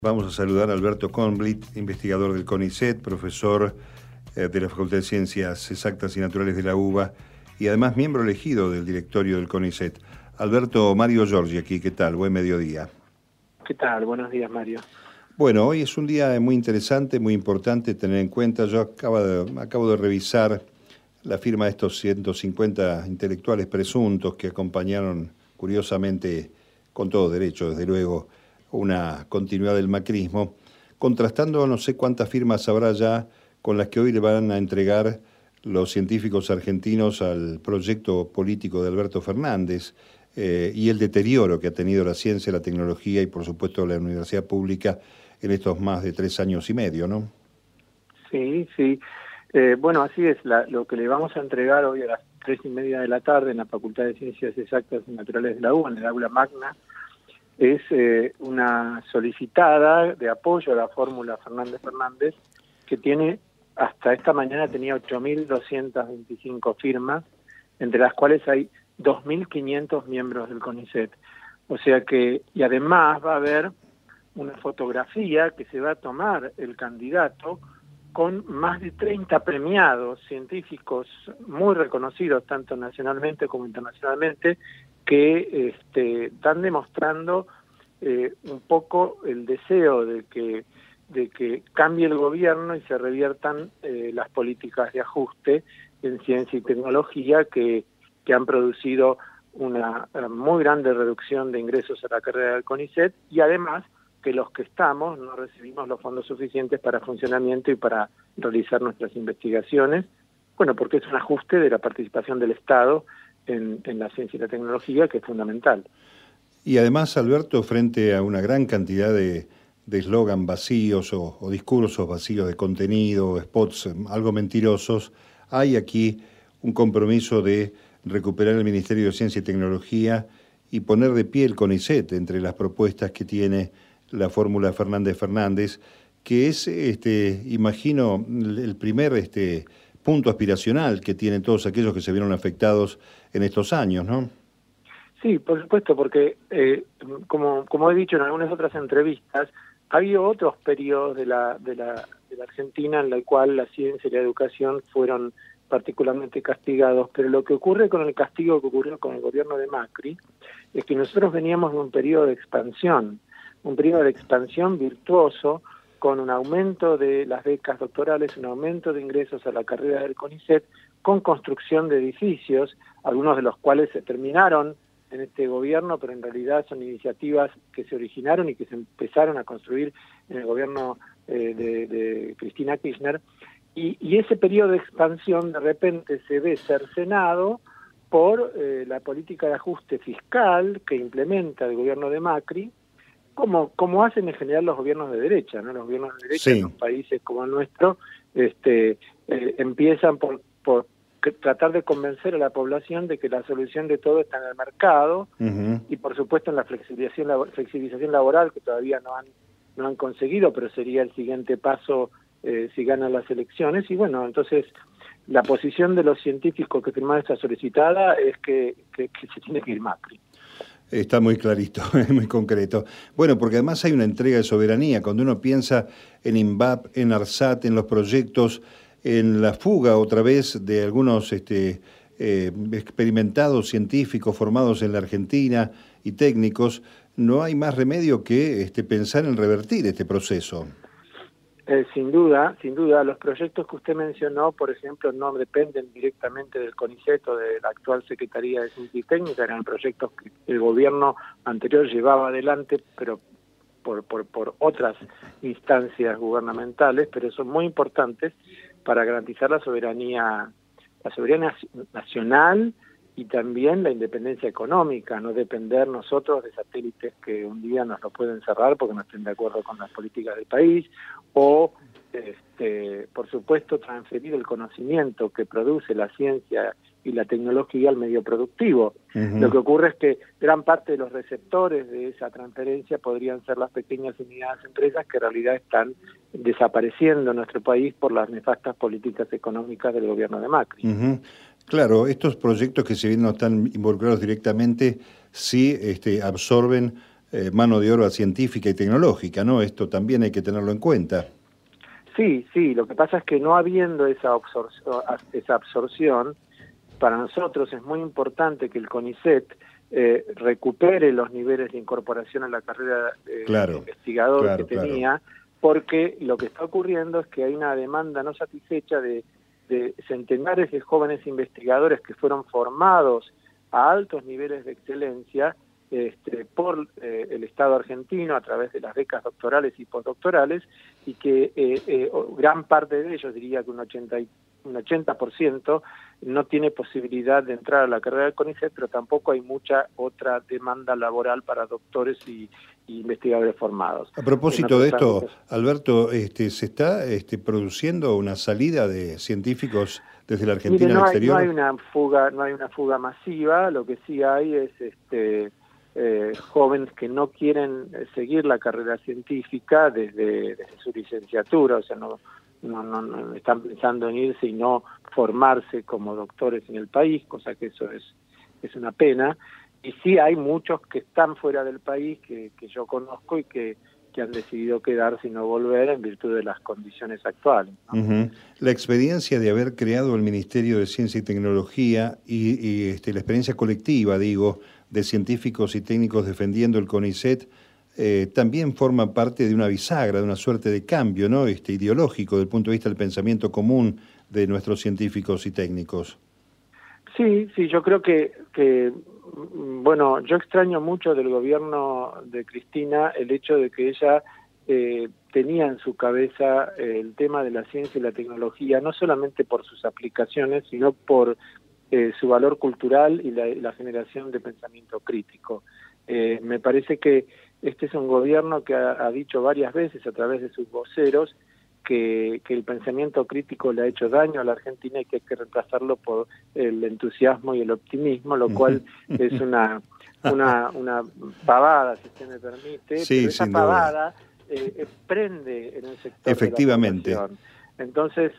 Vamos a saludar a Alberto Kornblit, investigador del CONICET, profesor de la Facultad de Ciencias Exactas y Naturales de la UBA y además miembro elegido del directorio del CONICET. Alberto, Mario Giorgi aquí, ¿qué tal? Buen mediodía. ¿Qué tal? Buenos días, Mario. Bueno, hoy es un día muy interesante, muy importante tener en cuenta. Yo acabo de revisar la firma de estos 150 intelectuales presuntos que acompañaron, curiosamente, con todo derecho, desde luego, una continuidad del macrismo, contrastando no sé cuántas firmas habrá ya con las que hoy le van a entregar los científicos argentinos al proyecto político de Alberto Fernández y el deterioro que ha tenido la ciencia, la tecnología y por supuesto la universidad pública en estos más de 3 años y medio, ¿no? Sí, sí. Bueno, así es. Lo que le vamos a entregar hoy a las 3:30 de la tarde en la Facultad de Ciencias Exactas y Naturales de la UBA, en el aula magna, es una solicitada de apoyo a la fórmula Fernández-Fernández que tiene, hasta esta mañana tenía 8.225 firmas, entre las cuales hay 2.500 miembros del CONICET. O sea que, y además va a haber una fotografía que se va a tomar el candidato con más de 30 premiados científicos muy reconocidos, tanto nacionalmente como internacionalmente, que están demostrando un poco el deseo de que cambie el gobierno y se reviertan las políticas de ajuste en ciencia y tecnología que han producido una muy grande reducción de ingresos a la carrera del CONICET, y además que los que estamos no recibimos los fondos suficientes para funcionamiento y para realizar nuestras investigaciones, bueno, porque es un ajuste de la participación del Estado en la ciencia y la tecnología, que es fundamental. Y además, Alberto, frente a una gran cantidad de eslogan vacíos o discursos vacíos de contenido, spots algo mentirosos, hay aquí un compromiso de recuperar el Ministerio de Ciencia y Tecnología y poner de pie el CONICET entre las propuestas que tiene la fórmula Fernández-Fernández, que es, imagino, el primer punto aspiracional que tienen todos aquellos que se vieron afectados en estos años, ¿no? Sí, por supuesto, porque como he dicho en algunas otras entrevistas, ha habido otros periodos de la Argentina en la cual la ciencia y la educación fueron particularmente castigados, pero lo que ocurre con el castigo que ocurrió con el gobierno de Macri es que nosotros veníamos de un periodo de expansión virtuoso, con un aumento de las becas doctorales, un aumento de ingresos a la carrera del CONICET, con construcción de edificios, algunos de los cuales se terminaron en este gobierno, pero en realidad son iniciativas que se originaron y que se empezaron a construir en el gobierno de Cristina Kirchner, y ese periodo de expansión de repente se ve cercenado por la política de ajuste fiscal que implementa el gobierno de Macri, como hacen en general los gobiernos de derecha, ¿no? Los gobiernos de derecha en los países como el nuestro empiezan por tratar de convencer a la población de que la solución de todo está en el mercado, y por supuesto en la flexibilización laboral, que todavía no han conseguido, pero sería el siguiente paso si ganan las elecciones. Y bueno, entonces la posición de los científicos que firmaron esta solicitada es que se tiene que ir Macri. Está muy clarito, muy concreto. Bueno, porque además hay una entrega de soberanía. Cuando uno piensa en INVAP, en ARSAT, en los proyectos, en la fuga otra vez de algunos experimentados científicos formados en la Argentina y técnicos, no hay más remedio que pensar en revertir este proceso. Sin duda, los proyectos que usted mencionó, por ejemplo, no dependen directamente del CONICET o de la actual Secretaría de Ciencia y Técnica, eran proyectos que el gobierno anterior llevaba adelante, pero por otras instancias gubernamentales, pero son muy importantes para garantizar la soberanía nacional y también la independencia económica, no depender nosotros de satélites que un día nos lo pueden cerrar porque no estén de acuerdo con las políticas del país, o por supuesto transferir el conocimiento que produce la ciencia y la tecnología al medio productivo. Lo que ocurre es que gran parte de los receptores de esa transferencia podrían ser las pequeñas y medianas empresas, que en realidad están desapareciendo en nuestro país por las nefastas políticas económicas del gobierno de Macri. Claro, estos proyectos que si bien no están involucrados directamente, sí absorben mano de obra científica y tecnológica, ¿no? Esto también hay que tenerlo en cuenta. Sí, sí, lo que pasa es que no habiendo esa absorción, para nosotros es muy importante que el CONICET recupere los niveles de incorporación a la carrera de Claro, investigador que claro. tenía, porque lo que está ocurriendo es que hay una demanda no satisfecha de centenares de jóvenes investigadores que fueron formados a altos niveles de excelencia por el Estado argentino a través de las becas doctorales y postdoctorales, y que gran parte de ellos, diría que un 80%, no tiene posibilidad de entrar a la carrera del CONICET, pero tampoco hay mucha otra demanda laboral para doctores y investigadores formados. A propósito de esto, Alberto, ¿se está produciendo una salida de científicos desde la Argentina al exterior? No hay una fuga masiva. Lo que sí hay es jóvenes que no quieren seguir la carrera científica desde su licenciatura, o sea, no están pensando en irse y no formarse como doctores en el país, cosa que eso es una pena. Y sí hay muchos que están fuera del país, que yo conozco y que han decidido quedarse y no volver en virtud de las condiciones actuales, ¿no? La experiencia de haber creado el Ministerio de Ciencia y Tecnología y la experiencia colectiva, digo, de científicos y técnicos defendiendo el CONICET, también forma parte de una bisagra, de una suerte de cambio, ¿no? Ideológico, desde el punto de vista del pensamiento común de nuestros científicos y técnicos. Sí, yo creo que bueno, yo extraño mucho del gobierno de Cristina el hecho de que ella tenía en su cabeza el tema de la ciencia y la tecnología, no solamente por sus aplicaciones, sino por su valor cultural y la generación de pensamiento crítico. Me parece que este es un gobierno que ha dicho varias veces a través de sus voceros que el pensamiento crítico le ha hecho daño a la Argentina y que hay que reemplazarlo por el entusiasmo y el optimismo, lo cual es una pavada, si usted me permite, sí, pero esa pavada prende en el sector efectivamente de la población. Entonces,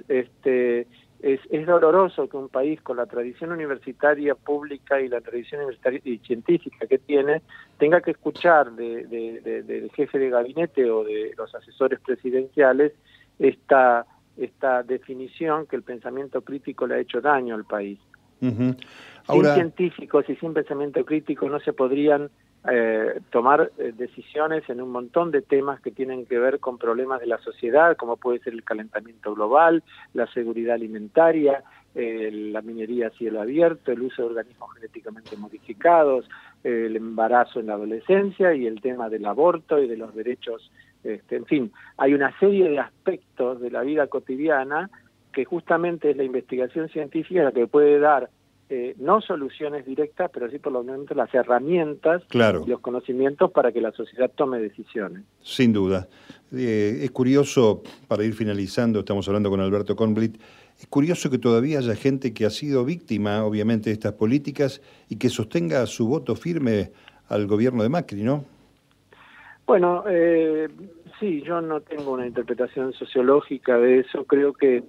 es doloroso que un país con la tradición universitaria pública y la tradición universitaria y científica que tiene tenga que escuchar del jefe de gabinete o de los asesores presidenciales esta definición que el pensamiento crítico le ha hecho daño al país. Ahora, sin científicos y sin pensamiento crítico no se podrían tomar decisiones en un montón de temas que tienen que ver con problemas de la sociedad, como puede ser el calentamiento global, la seguridad alimentaria, la minería a cielo abierto, el uso de organismos genéticamente modificados, el embarazo en la adolescencia y el tema del aborto y de los derechos. En fin, hay una serie de aspectos de la vida cotidiana que justamente es la investigación científica la que puede dar no soluciones directas, pero sí por lo menos las herramientas y los conocimientos para que la sociedad tome decisiones. Sin duda. Es curioso, para ir finalizando, estamos hablando con Alberto Kornblit, es curioso que todavía haya gente que ha sido víctima, obviamente, de estas políticas y que sostenga su voto firme al gobierno de Macri, ¿no? Bueno, sí, yo no tengo una interpretación sociológica de eso. Creo que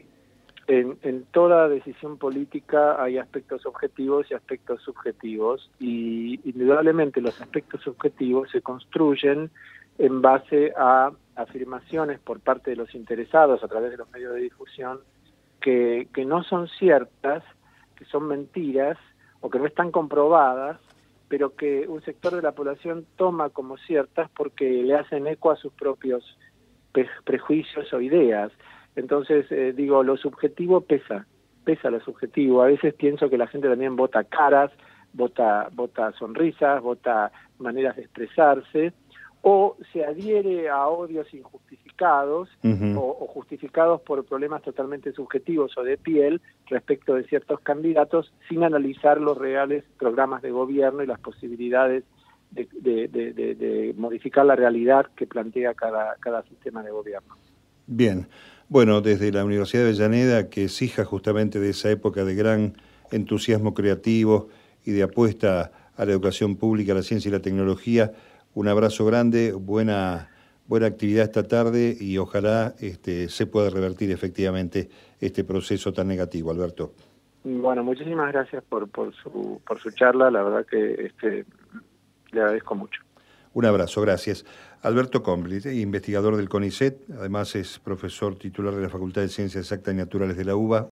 en toda decisión política hay aspectos objetivos y aspectos subjetivos, y indudablemente los aspectos subjetivos se construyen en base a afirmaciones por parte de los interesados a través de los medios de difusión que no son ciertas, que son mentiras o que no están comprobadas, pero que un sector de la población toma como ciertas porque le hacen eco a sus propios prejuicios o ideas. Entonces, digo, lo subjetivo pesa lo subjetivo. A veces pienso que la gente también vota caras, vota sonrisas, vota maneras de expresarse, o se adhiere a odios injustificados o justificados por problemas totalmente subjetivos o de piel respecto de ciertos candidatos, sin analizar los reales programas de gobierno y las posibilidades de modificar la realidad que plantea cada sistema de gobierno. Bien. Bueno, desde la Universidad de Avellaneda, que es hija justamente de esa época de gran entusiasmo creativo y de apuesta a la educación pública, a la ciencia y la tecnología, un abrazo grande, buena actividad esta tarde y ojalá se pueda revertir efectivamente este proceso tan negativo, Alberto. Bueno, muchísimas gracias por su charla, la verdad que le agradezco mucho. Un abrazo, gracias. Alberto Comblit, investigador del CONICET, además es profesor titular de la Facultad de Ciencias Exactas y Naturales de la UBA.